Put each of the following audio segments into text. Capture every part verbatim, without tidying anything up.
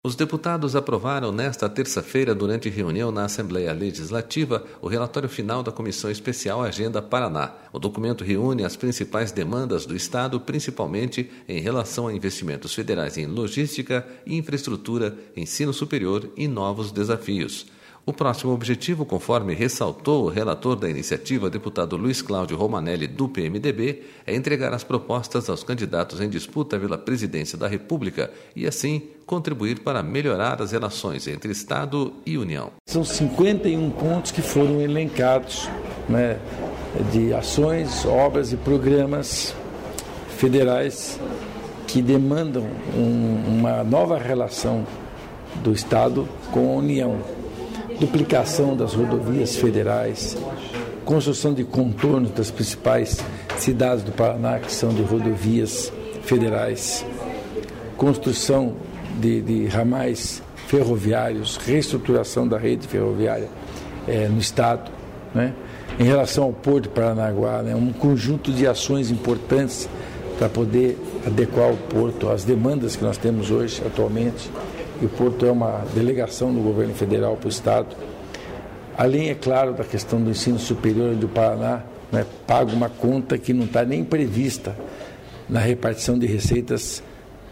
Os deputados aprovaram nesta terça-feira, durante reunião na Assembleia Legislativa, o relatório final da Comissão Especial Agenda Paraná. O documento reúne as principais demandas do Estado, principalmente em relação a investimentos federais em logística, infraestrutura, ensino superior e novos desafios. O próximo objetivo, conforme ressaltou o relator da iniciativa, deputado Luiz Cláudio Romanelli, do P M D B, é entregar as propostas aos candidatos em disputa pela presidência da República e, assim, contribuir para melhorar as relações entre Estado e União. São cinquenta e um pontos que foram elencados, né, de ações, obras e programas federais que demandam um, uma nova relação do Estado com a União. Duplicação das rodovias federais, construção de contornos das principais cidades do Paraná, que são de rodovias federais, construção de, de ramais ferroviários, reestruturação da rede ferroviária é, no Estado, né? Em relação ao Porto de Paranaguá, né? Um conjunto de ações importantes para poder adequar o Porto às demandas que nós temos hoje, atualmente. E o Porto é uma delegação do governo federal para o Estado. Além, é claro, da questão do ensino superior do Paraná, né, paga uma conta que não está nem prevista na repartição de receitas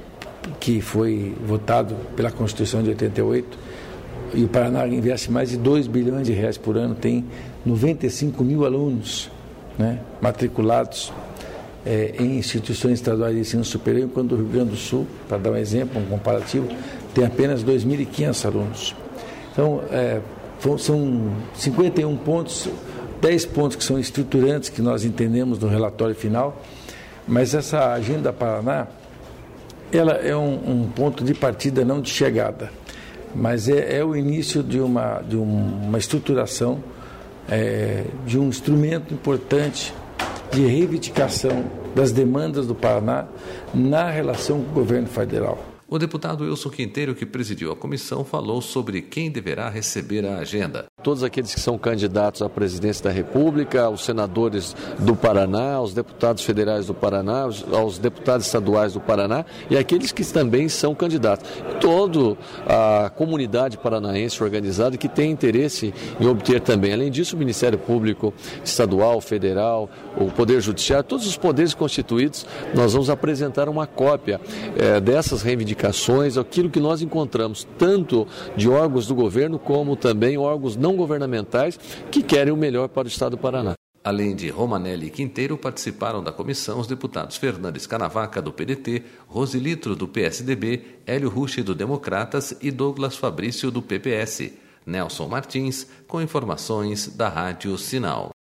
que foi votado pela Constituição de oitenta e oito. E o Paraná investe mais de dois bilhões de reais por ano, tem noventa e cinco mil alunos, né, matriculados é, em instituições estaduais de ensino superior, enquanto o Rio Grande do Sul, para dar um exemplo, um comparativo, tem apenas dois mil e quinhentos alunos. Então, é, são cinquenta e um pontos, dez pontos que são estruturantes, que nós entendemos no relatório final, mas essa Agenda Paraná, ela é um, um ponto de partida, não de chegada, mas é, é o início de uma, de um, uma estruturação, é, de um instrumento importante de reivindicação das demandas do Paraná na relação com o governo federal. O deputado Wilson Quinteiro, que presidiu a comissão, falou sobre quem deverá receber a agenda. Todos aqueles que são candidatos à presidência da República, os senadores do Paraná, os deputados federais do Paraná, aos deputados estaduais do Paraná e aqueles que também são candidatos. Toda a comunidade paranaense organizada que tem interesse em obter também. Além disso, o Ministério Público Estadual, Federal, o Poder Judiciário, todos os poderes constituídos, nós vamos apresentar uma cópia é, dessas reivindicações, aquilo que nós encontramos tanto de órgãos do governo como também órgãos não governamentais que querem o melhor para o Estado do Paraná. Além de Romanelli e Quinteiro, participaram da comissão os deputados Fernandes Canavaca, do P D T, Rosilitro, do P S D B, Hélio Rucci, do Democratas e Douglas Fabrício, do P P S. Nelson Martins, com informações da Rádio Sinal.